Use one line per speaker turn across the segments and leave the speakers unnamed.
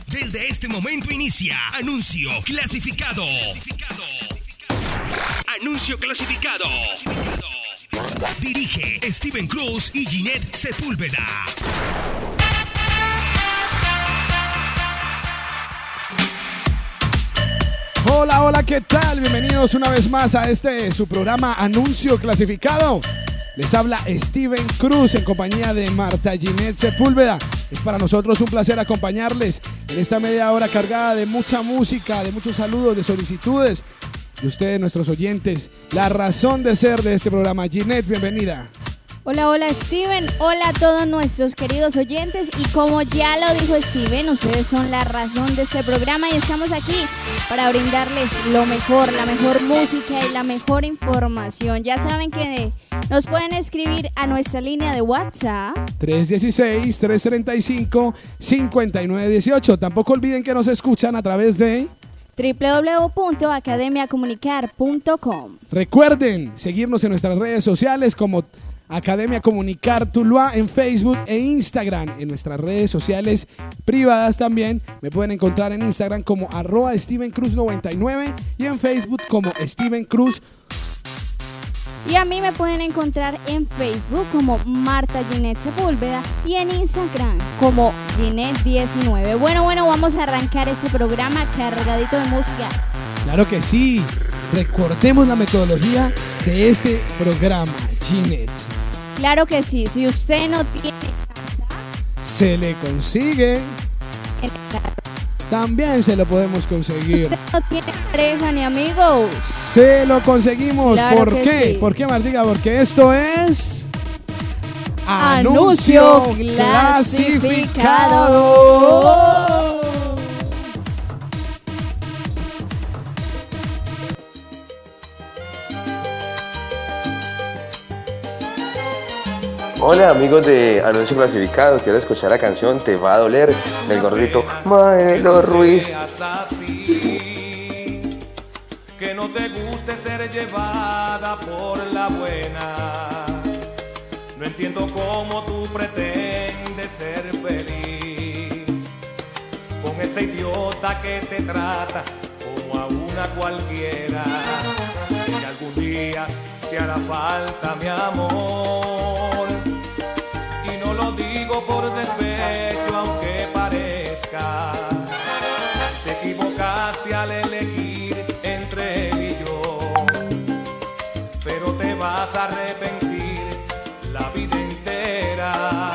Desde este momento inicia Anuncio Clasificado. Anuncio Clasificado. Dirige Steven Cruz y Ginette Sepúlveda.
Hola, hola, ¿qué tal? Bienvenidos una vez más a su programa Anuncio Clasificado. Les habla Steven Cruz en compañía de Marta Ginette Sepúlveda. Es para nosotros un placer acompañarles en esta media hora cargada de mucha música, de muchos saludos, de solicitudes de ustedes, nuestros oyentes. La razón de ser de este programa. Ginette, bienvenida.
Hola, hola Steven, hola a todos nuestros queridos oyentes y como ya lo dijo Steven, ustedes son la razón de este programa y estamos aquí para brindarles lo mejor, la mejor música y la mejor información. Ya saben que nos pueden escribir a nuestra línea de WhatsApp
316-335-5918. Tampoco olviden que nos escuchan a través de
www.academiacomunicar.com.
Recuerden seguirnos en nuestras redes sociales como Academia Comunicar Tuluá en Facebook e Instagram. En nuestras redes sociales privadas también me pueden encontrar en Instagram como @StevenCruz99 y en Facebook como Steven Cruz.
Y a mí me pueden encontrar en Facebook como Marta Ginette Sepúlveda y en Instagram como Ginette19. Bueno, vamos a arrancar este programa cargadito de música.
Claro que sí. Recordemos la metodología de este programa, Ginette.
Claro que sí. Si usted no tiene casa,
se le consigue. También se lo podemos conseguir.
Usted no tiene pareja ni amigos,
se lo conseguimos. Claro. ¿Por qué? Sí. ¿Por qué, Martiga? Porque esto es Anuncio Clasificado.
Hola amigos de Anuncio Clasificado, quiero escuchar la canción Te va a doler del gordito Maelo Ruiz.
Que no te guste ser llevada por la buena. No entiendo cómo tú pretendes ser feliz con ese idiota que te trata como a una cualquiera. Si algún día te hará falta mi amor, y no lo digo por despecho aunque parezca, te equivocaste al elegir entre él y yo, pero te vas a arrepentir la vida entera.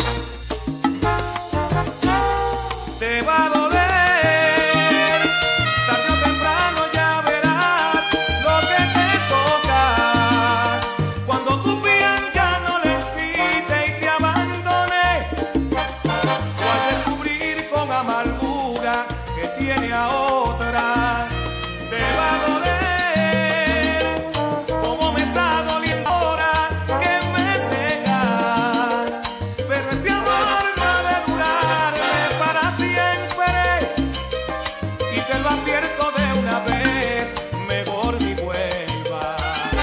Te va a doler, tarde o temprano ya verás lo que te toca. Cuando tu piel ya no le excite y te abandone, o al descubrir con amargura que tiene a otra. Te va a doler como me está doliendo ahora que me dejas, pero este amor no ha de durarme para siempre, y te lo advierto de una vez, mejor ni vuelvas.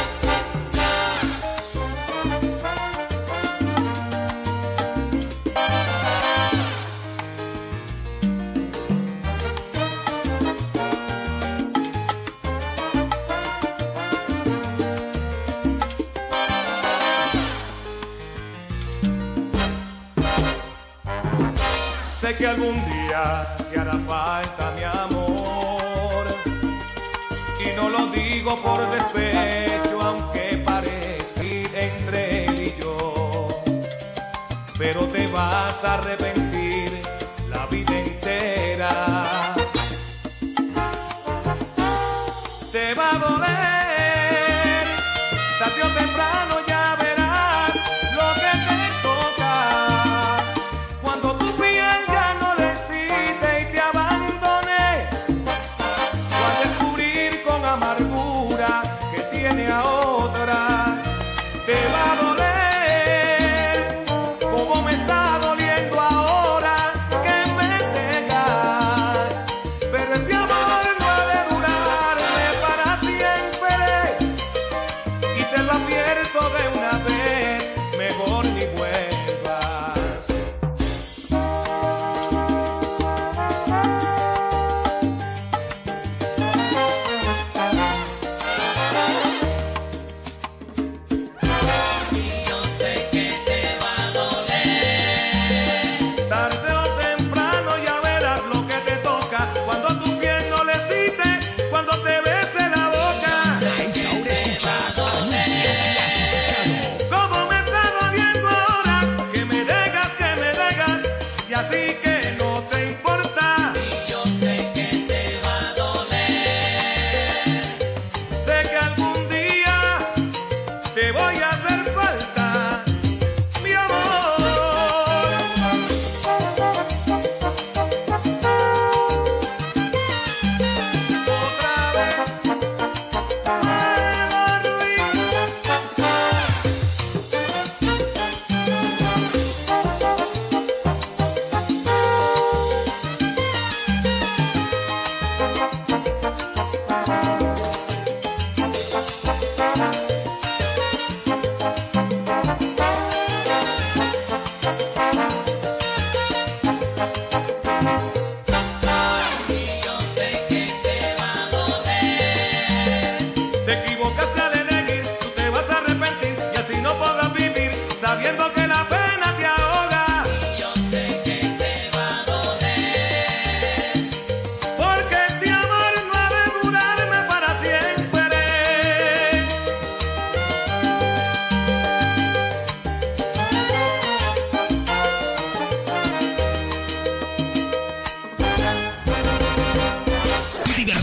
Sé que algún día te hará falta mi amor, y no lo digo por despecho aunque parezca ir entre él y yo, pero te vas a arrepentir la vida entera. Te va a doler, tarde o temprano ya verás lo que te toca. Cuando tu piel ya no le excite y te abandone, o al descubrir con amargura que tiene a otra. Te va a doler como me está doliendo ahora.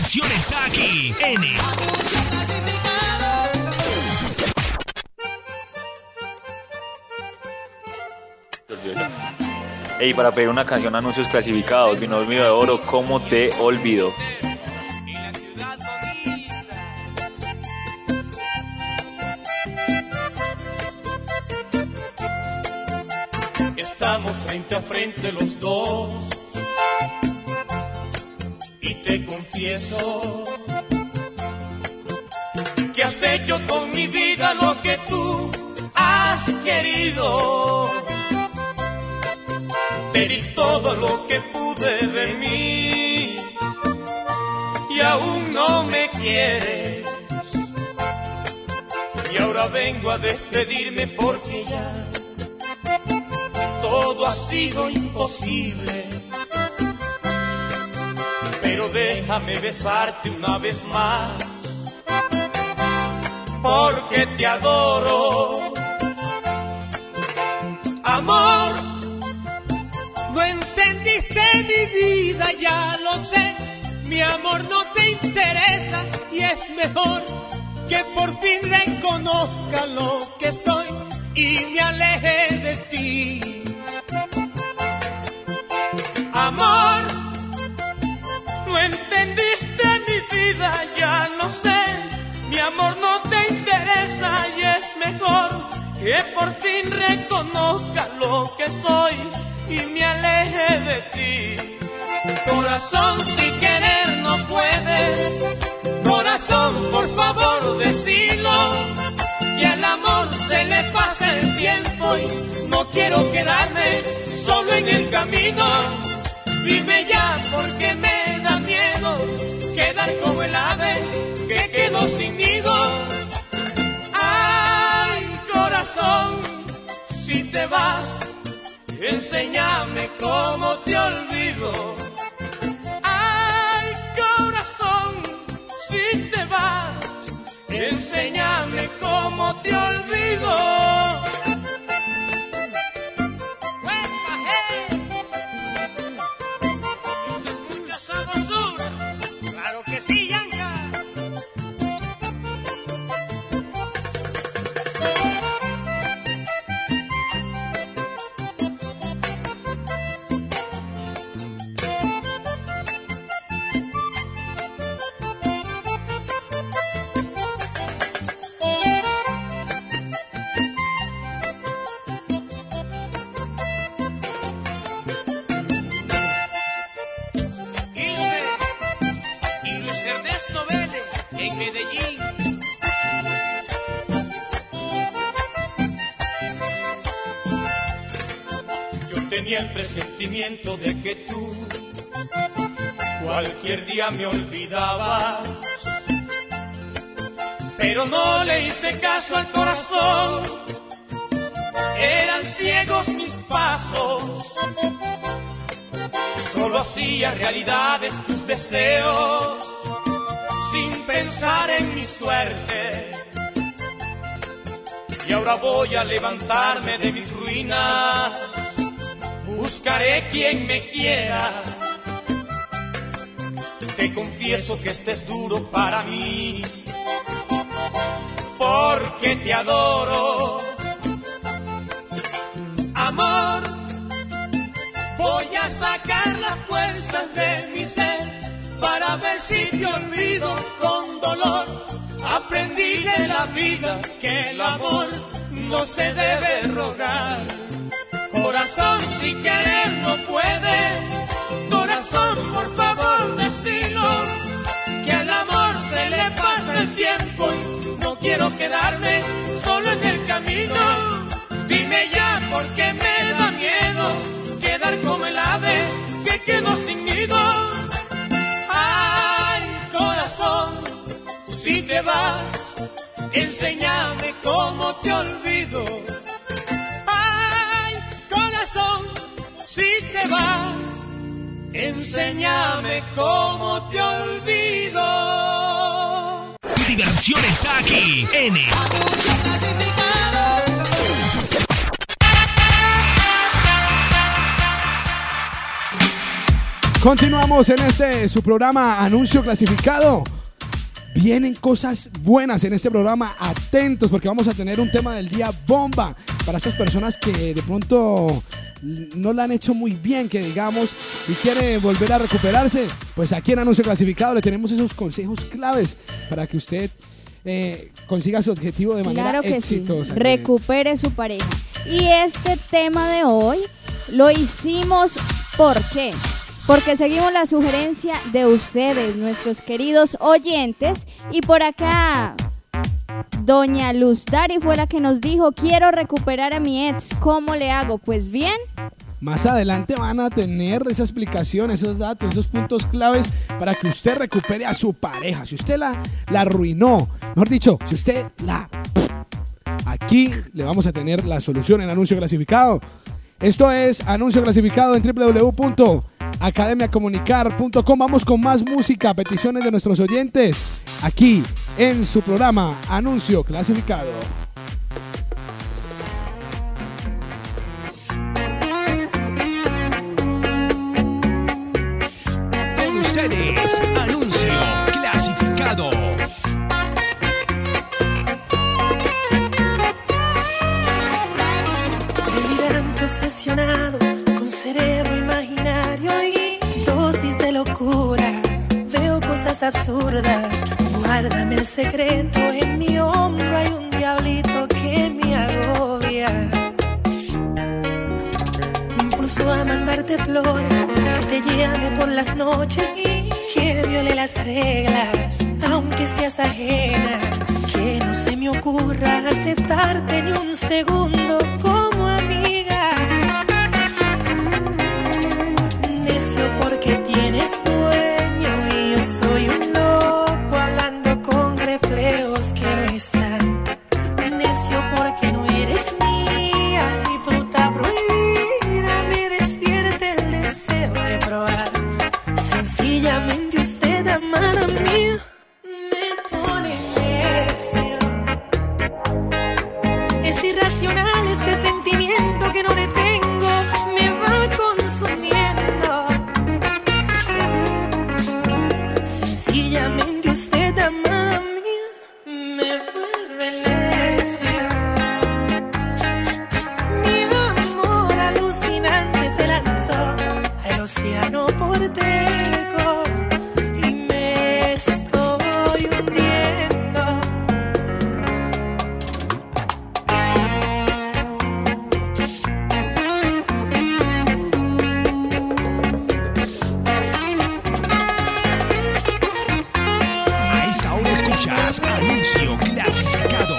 diversión está aquí en el
Ey, para pedir una canción, anuncios clasificados, Binomio de Oro, ¿cómo te olvido?
Estamos frente a frente los dos y te confieso que has hecho con mi vida lo que tú has querido. Te di todo lo que pude de mí y aún no me quieres. Y ahora vengo a despedirme porque ya todo ha sido imposible. Pero déjame besarte una vez más, porque te adoro. Amor, no entendiste mi vida, ya lo sé. Mi amor no te interesa y es mejor que por fin reconozca lo que soy y me aleje de ti. Amor, no entendiste mi vida, ya no sé. Mi amor no te interesa y es mejor que por fin reconozca lo que soy y me aleje de ti. Corazón, si querer no puedes. Corazón, por favor, decilo. Y al amor se le pasa el tiempo y no quiero quedarme solo en el camino. Dime ya porque me da miedo quedar como el ave que quedó sin nido. Ay, corazón, si te vas, enséñame cómo te olvido. Ay, corazón, si te vas, enséñame cómo te olvido. Claro que sí, Yanka. Tenía el presentimiento de que tú cualquier día me olvidabas, pero no le hice caso al corazón, eran ciegos mis pasos, solo hacía realidades tus deseos, sin pensar en mi suerte, y ahora voy a levantarme de mis ruinas. Buscaré quien me quiera. Te confieso que este es duro para mí, porque te adoro. Amor, voy a sacar las fuerzas de mi ser para ver si te olvido con dolor. Aprendí de la vida que el amor no se debe rogar. Corazón, si querer no puedes. Corazón, por favor, decilo. Que al amor se le pasa el tiempo y no quiero quedarme solo en el camino. Dime ya porque me da miedo quedar como el ave que quedó sin nido. Ay, corazón, si te vas, enséñame cómo te olvido. Si te vas, enséñame cómo te olvido.
Tu diversión está aquí en el
Continuamos en su programa Anuncio Clasificado. Vienen cosas buenas en este programa, atentos porque vamos a tener un tema del día bomba para esas personas que de pronto no la han hecho muy bien, que digamos, y quiere volver a recuperarse. Pues aquí en Anuncio Clasificado le tenemos esos consejos claves para que usted consiga su objetivo de manera
claro que
exitosa.
Sí. Recupere su pareja. Y este tema de hoy lo hicimos ¿por qué? Porque seguimos la sugerencia de ustedes, nuestros queridos oyentes. Y por acá, doña Luz Dari fue la que nos dijo: quiero recuperar a mi ex, ¿cómo le hago? Pues bien,
más adelante van a tener esa explicación, esos datos, esos puntos claves para que usted recupere a su pareja. Si usted la arruinó, mejor dicho, si usted aquí le vamos a tener la solución en Anuncio Clasificado. Esto es Anuncio Clasificado en www.academiacomunicar.com. Vamos con más música, peticiones de nuestros oyentes, aquí en su programa Anuncio Clasificado.
Con ustedes, Anuncio Clasificado.
Obsesionado con cerebro imaginario y dosis de locura, veo cosas absurdas. Guárdame el secreto, en mi hombro hay un diablito que me agobia. Me impulso a mandarte flores, que te llame por las noches y que viole las reglas, aunque seas ajena. Que no se me ocurra aceptarte ni un segundo como amiga. Porque tienes dueño y yo soy un loco hablando con reflejos que no están. Necio porque no eres mía y fruta prohibida me despierta el deseo de probar. Sencillamente usted, amada mía, me pone necio. Es irracional este sentimiento que no detengo, me va consumiendo. Sencillamente usted, amada mía, me vuelve necia. Mi amor alucinante se lanzó al océano porteco y me estoy hundiendo.
Anuncio Clasificado.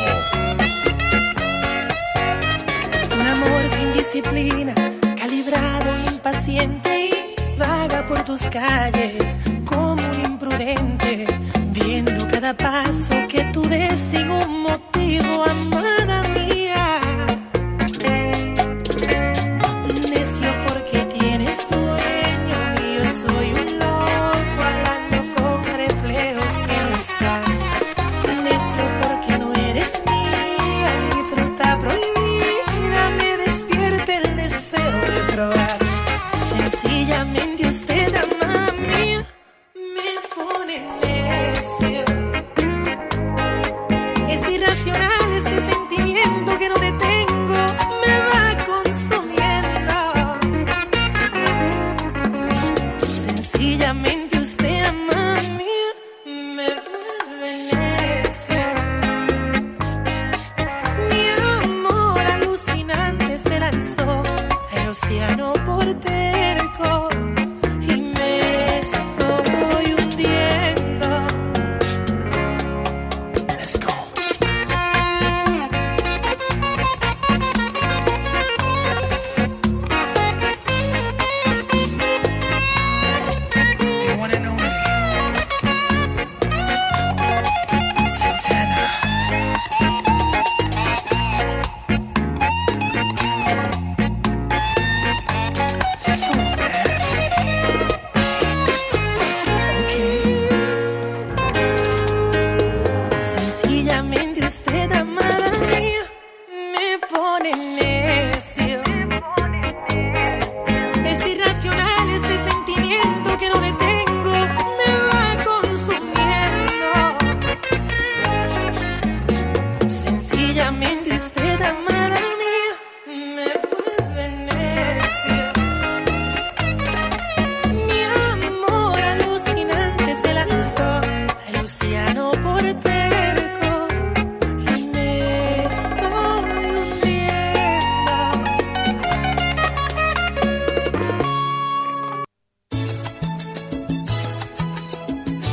Un amor sin disciplina, calibrado, impaciente y vaga por tus calles como un imprudente, viendo cada paso que tú des sin un motivo, amada mía. Necio porque tienes dueño y yo soy un loco hablando con reflejos que no están. Porque no eres mía y fruta prohibida me despierta el deseo de probar. Sencillamente usted, amada mía, me pone necio.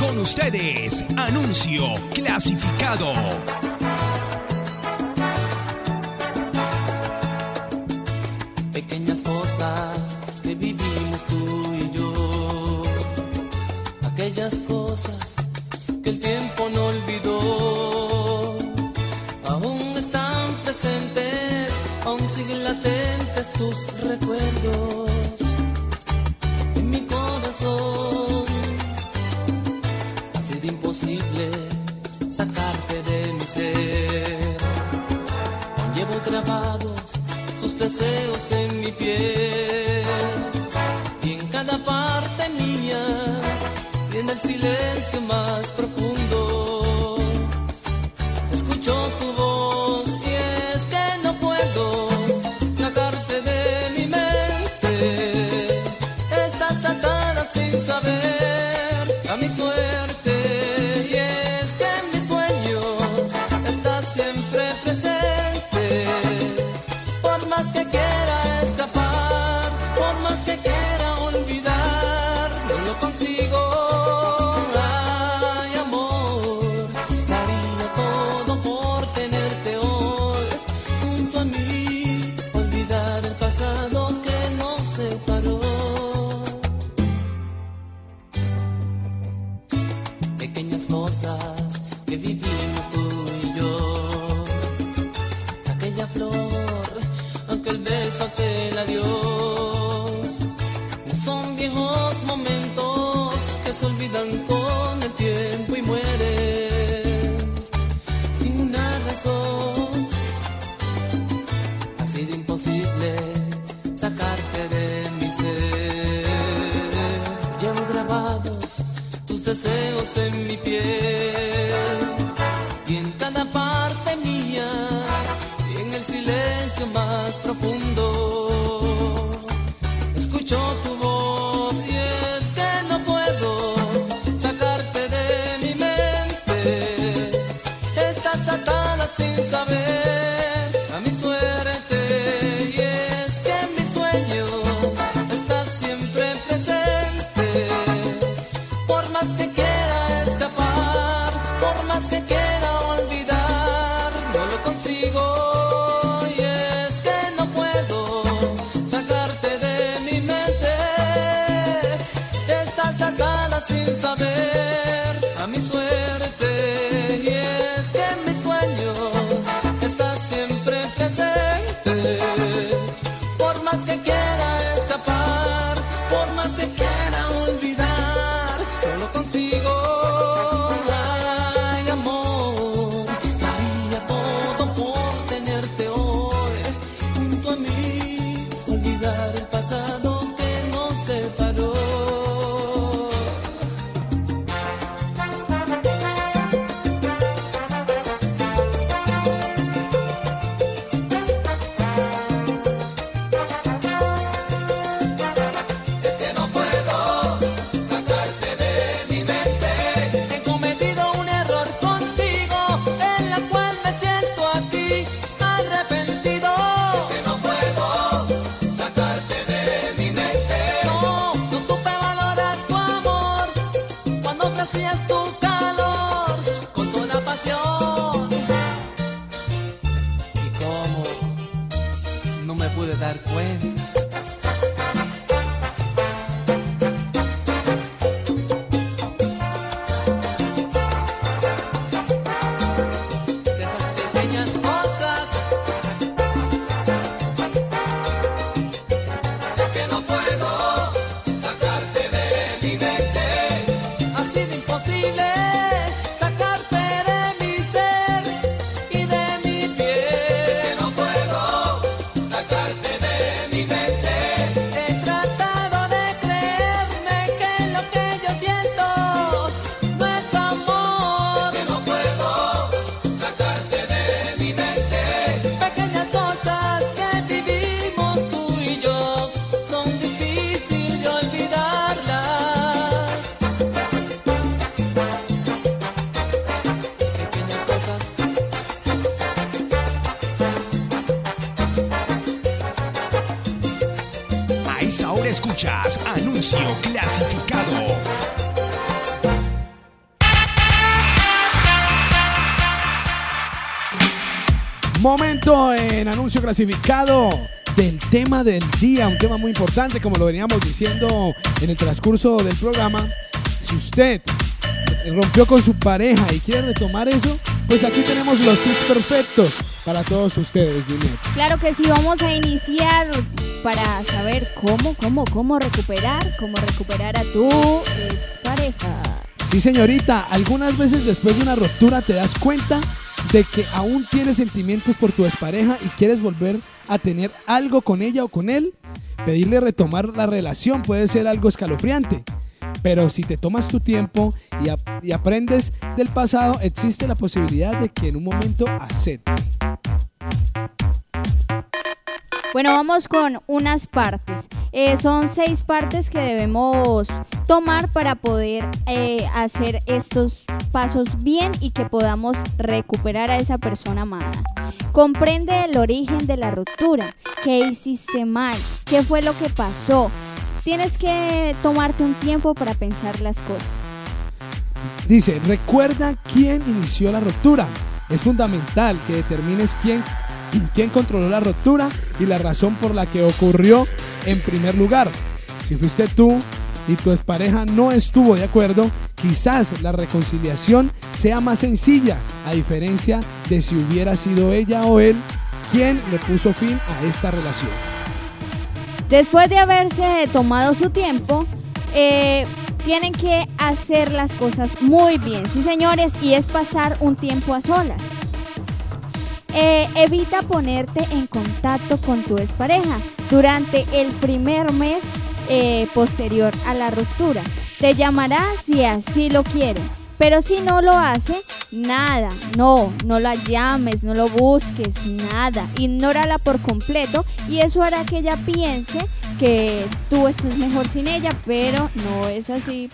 Con ustedes, anuncio clasificado.
Pequeñas cosas que vivimos tú y yo, aquellas cosas que el tiempo no olvidó, aún están presentes, aún siguen latentes tus recuerdos en mi corazón. Ha sido imposible sacarte de mi ser, aún llevo grabados tus deseos en mi piel y en cada parte mía y en el silencio más profundo escucho tu voz y es que no puedo sacarte de mi mente. Estás atada sin saber a mi suerte y es que en mis sueños estás siempre presente. Por más que quiera escapar, por más que quiera olvidar, no lo consigo. Ay, amor, daría todo por tenerte hoy junto a mí, olvidar el pasado que nos separó. Pequeñas cosas que vivimos tú y yo, aquella flor, aquel beso, aquel adiós, son viejos momentos que se olvidan con el tiempo y mueren sin una razón. Ha sido imposible sacarte de mi ser, llevo grabados tus deseos en mi piel y en cada parte mía y en el silencio más profundo escucho tu voz y es que no puedo sacarte de mi mente. Estás atada sin saber a mi suerte y es que en mis sueños estás siempre presente. Por más que quiera escapar, por más que quiera olvidar, no lo consigo. Y es que no puedo sacarte de mi mente. Estás atada sin saber a mi suerte. Y es que en mis sueños estás siempre presente. Por más que quiera escapar, por más que quiera olvidar, no lo consigo. Ay, amor, daría todo por tenerte hoy junto a mí, olvidar el pasado que nos separó. Es que no puedo sacarte de mi mente. He cometido un error contigo, en la cual me siento aquí arrepentido. Es que no puedo sacarte de mi mente. No, no supe valorar tu amor cuando ofrecías tu calor con toda pasión. ¿Y cómo no me pude dar cuenta? De esas pequeñas cosas. Es que no puedo sacarte de mi mente. Ha sido imposible sacarte de mi ser y de mi piel. Es que no puedo sacarte de mi mente. He tratado de creerme que lo que yo siento no es amor. Es que no puedo sacarte de mi mente. Pequeñas cosas que vivimos tú y yo son difíciles de olvidarlas. Pequeñas cosas.
A esta hora escuchas anuncio clasificado.
Momento en anuncio clasificado del tema del día, un tema muy importante, como lo veníamos diciendo en el transcurso del programa. Si usted rompió con su pareja y quiere retomar eso, pues aquí tenemos los tips perfectos para todos ustedes, Ginette.
Claro que sí, vamos a iniciar para saber cómo recuperar a tu expareja.
Sí, señorita, algunas veces después de una ruptura te das cuenta de que aún tienes sentimientos por tu expareja y quieres volver a tener algo con ella o con él. Pedirle retomar la relación puede ser algo escalofriante, pero si te tomas tu tiempo y aprendes del pasado, existe la posibilidad de que en un momento acepte.
Bueno, vamos con unas partes. Son 6 partes que debemos tomar para poder hacer estos pasos bien y que podamos recuperar a esa persona amada. Comprende el origen de la ruptura. ¿Qué hiciste mal? ¿Qué fue lo que pasó? Tienes que tomarte un tiempo para pensar las cosas.
Dice, recuerda quién inició la ruptura. Es fundamental que determines quién controló la ruptura y la razón por la que ocurrió en primer lugar. Si fuiste tú y tu expareja no estuvo de acuerdo, quizás la reconciliación sea más sencilla, a diferencia de si hubiera sido ella o él quien le puso fin a esta relación.
Después de haberse tomado su tiempo, tienen que hacer las cosas muy bien, sí señores, y es pasar un tiempo a solas. Evita ponerte en contacto con tu expareja durante el primer mes posterior a la ruptura. Te llamará si así lo quiere, pero si no lo hace, nada, no la llames, no lo busques, nada, ignórala por completo y eso hará que ella piense que tú estás mejor sin ella, pero no es así.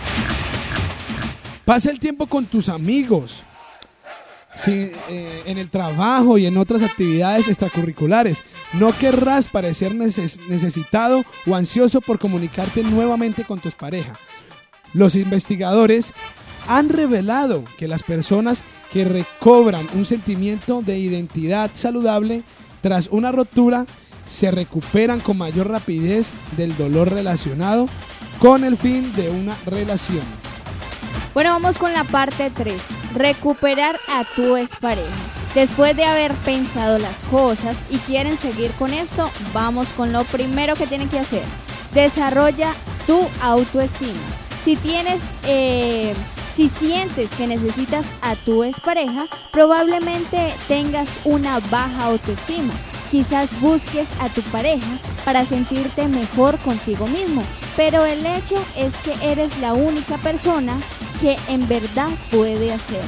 Pasa el tiempo con tus amigos. Sí, en el trabajo y en otras actividades extracurriculares. No querrás parecer necesitado o ansioso por comunicarte nuevamente con tu expareja. Los investigadores han revelado que las personas que recobran un sentimiento de identidad saludable tras una ruptura se recuperan con mayor rapidez del dolor relacionado con el fin de una relación.
Bueno, vamos con la parte 3. Recuperar a tu expareja. Después de haber pensado las cosas y quieren seguir con esto, vamos con lo primero que tienen que hacer. Desarrolla tu autoestima. Si sientes que necesitas a tu expareja, probablemente tengas una baja autoestima. Quizás busques a tu pareja para sentirte mejor contigo mismo, pero el hecho es que eres la única persona que en verdad puede hacerlo.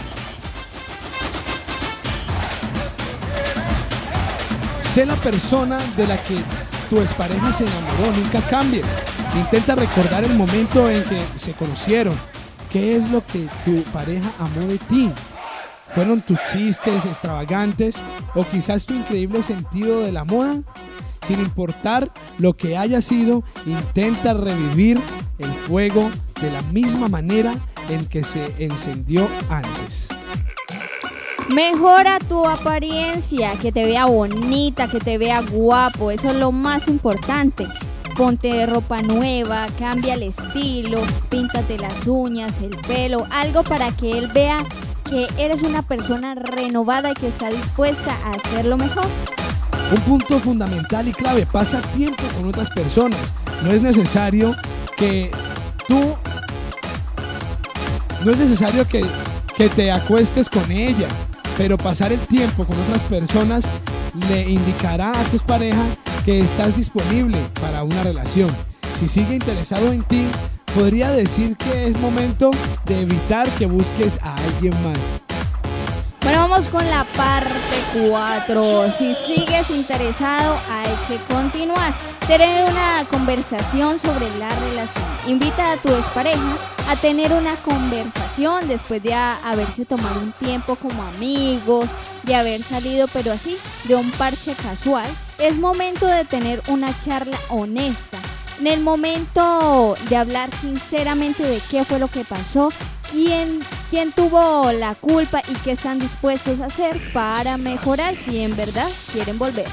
Sé la persona de la que tu expareja se enamoró, nunca cambies. Intenta recordar el momento en que se conocieron. ¿Qué es lo que tu pareja amó de ti? ¿Fueron tus chistes extravagantes o quizás tu increíble sentido de la moda? Sin importar lo que haya sido, intenta revivir el fuego de la misma manera en que se encendió antes.
Mejora tu apariencia, que te vea bonita, que te vea guapo, eso es lo más importante. Ponte ropa nueva, cambia el estilo, píntate las uñas, el pelo, algo para que él vea que eres una persona renovada y que está dispuesta a hacerlo mejor.
Un punto fundamental y clave, pasa tiempo con otras personas. No es necesario que te acuestes con ella, pero pasar el tiempo con otras personas le indicará a tu pareja que estás disponible para una relación. Si sigue interesado en ti, podría decir que es momento de evitar que busques a alguien más.
Bueno, vamos con la parte 4. Si sigues interesado, hay que continuar. Tener una conversación sobre la relación. Invita a tu expareja a tener una conversación después de haberse tomado un tiempo como amigos, de haber salido, pero así, de un parche casual. Es momento de tener una charla honesta. En el momento de hablar sinceramente de qué fue lo que pasó, quién tuvo la culpa y qué están dispuestos a hacer para mejorar si en verdad quieren volver.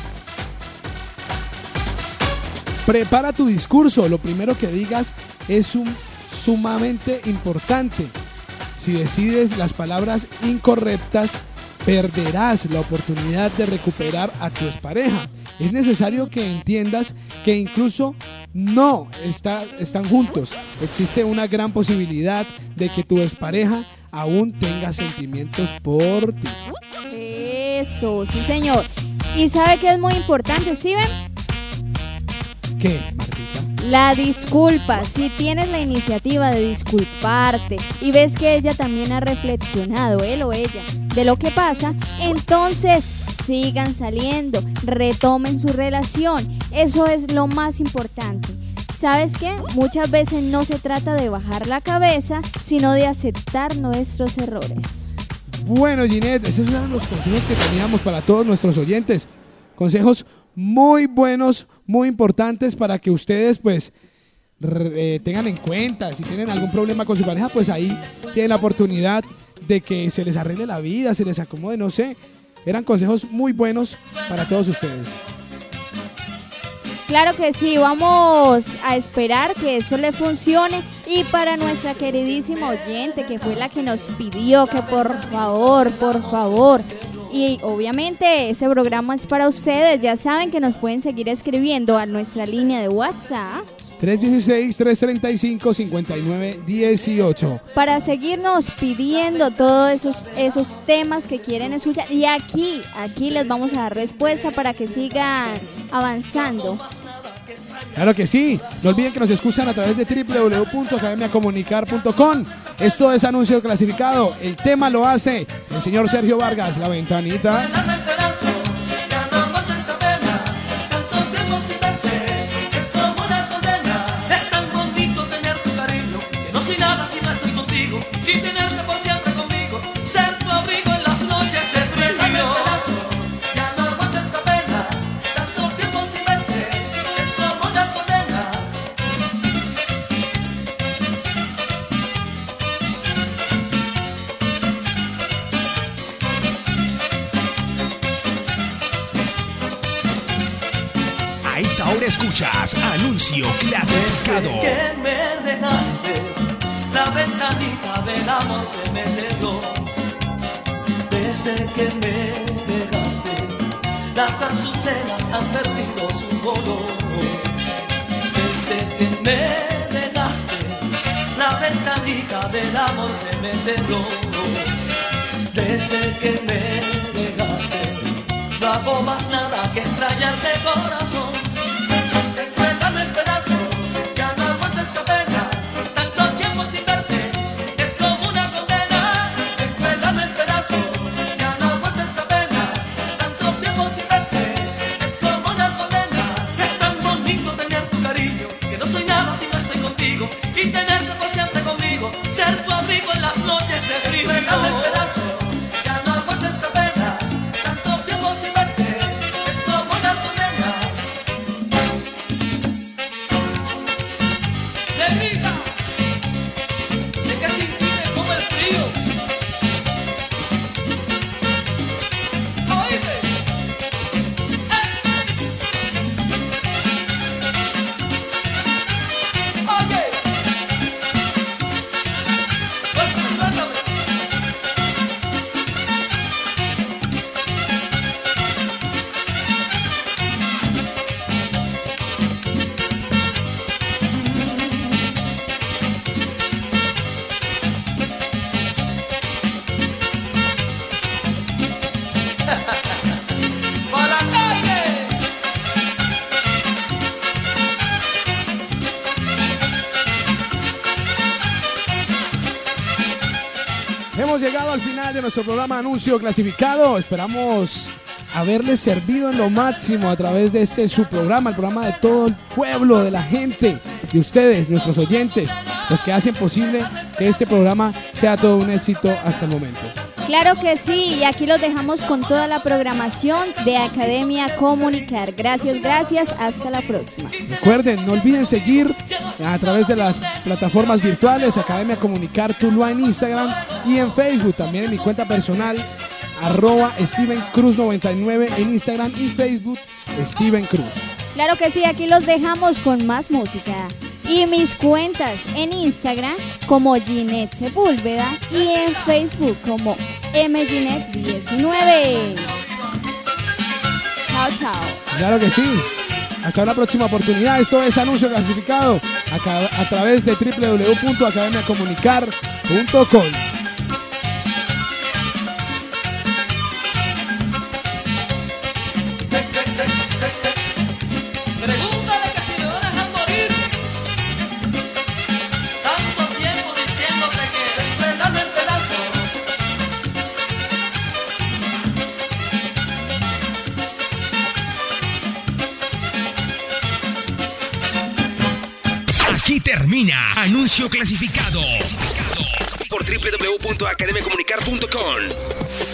Prepara tu discurso, lo primero que digas es sumamente importante. Si decides las palabras incorrectas, perderás la oportunidad de recuperar a tu expareja. Es necesario que entiendas que incluso no están juntos. Existe una gran posibilidad de que tu expareja aún tenga sentimientos por ti.
Eso, sí señor. ¿Y sabe qué es muy importante, ¿sí ven?
¿Qué, Martita?
La disculpa. Si tienes la iniciativa de disculparte y ves que ella también ha reflexionado, él o ella, de lo que pasa, entonces sigan saliendo, retomen su relación. Eso es lo más importante. ¿Sabes qué? Muchas veces no se trata de bajar la cabeza, sino de aceptar nuestros errores.
Bueno, Ginette, esos eran los consejos que teníamos para todos nuestros oyentes. Consejos muy buenos, muy importantes para que ustedes pues tengan en cuenta. Si tienen algún problema con su pareja, pues ahí tienen la oportunidad de que se les arregle la vida, se les acomode, no sé. Eran consejos muy buenos para todos ustedes.
Claro que sí, vamos a esperar que eso le funcione. Y para nuestra queridísima oyente, que fue la que nos pidió que por favor, y obviamente ese programa es para ustedes, ya saben que nos pueden seguir escribiendo a nuestra línea de WhatsApp
316-335-5918
para seguirnos pidiendo todos esos temas que quieren escuchar. Y aquí les vamos a dar respuesta para que sigan avanzando.
Claro que sí. No olviden que nos escuchan a través de www.academiacomunicar.com. Esto es Anuncio Clasificado. El tema lo hace el señor Sergio Vargas, La Ventanita.
Soy nada si no estoy contigo y tenerte por siempre conmigo, ser tu abrigo en las noches de frío. Ya no aguanto esta pena, tanto tiempo sin verte, es como una condena.
A esta hora escuchas Anuncio Clasificado.
Desde que me dejaste, la ventanita del amor se me cerró. Desde que me dejaste, las azucenas han perdido su color. Desde que me dejaste, la ventanita del amor se me cerró. Desde que me dejaste, no hago más nada que extrañarte, corazón. Encuérdame en pedazos, ya no aguanto esta pena. Tanto tiempo sin verte, es como una condena. Encuérdame en pedazos, ya no aguanto esta pena. Tanto tiempo sin verte, es como una condena. Es tan bonito tener tu cariño, que no soy nada si no estoy contigo. Y tenerte por siempre conmigo, ser tu abrigo en las noches de frío. Encuérdame en pedazos, ya no aguanto esta pena. Tanto tiempo sin verte, es como una condena. Negrita, es que sin ti me como el frío. Oíste, oye, suéltame, suéltame. ¡Para la calle!
Hemos llegado al final de nuestro programa Anuncio Clasificado. Esperamos haberles servido en lo máximo a través de este su programa, el programa de todo el pueblo, de la gente, de ustedes, nuestros oyentes, los que hacen posible que este programa sea todo un éxito hasta el momento.
Claro que sí, y aquí los dejamos con toda la programación de Academia Comunicar. Gracias, hasta la próxima.
Recuerden, no olviden seguir a través de las plataformas virtuales, Academia Comunicar Tuluá en Instagram y en Facebook, también en mi cuenta personal, @StevenCruz99 en Instagram y Facebook, Steven Cruz.
Claro que sí, aquí los dejamos con más música. Y mis cuentas en Instagram como Ginette Sepúlveda y en Facebook como mginette19. Chao, chao.
Claro que sí. Hasta una próxima oportunidad. Esto es Anuncio Clasificado a través de www.academiacomunicar.com.
Pregúntale que si me va a dejar morir. Tanto tiempo diciéndote que entregarme en pedazos.
Aquí termina Anuncio Clasificado por www.academiacomunicar.com.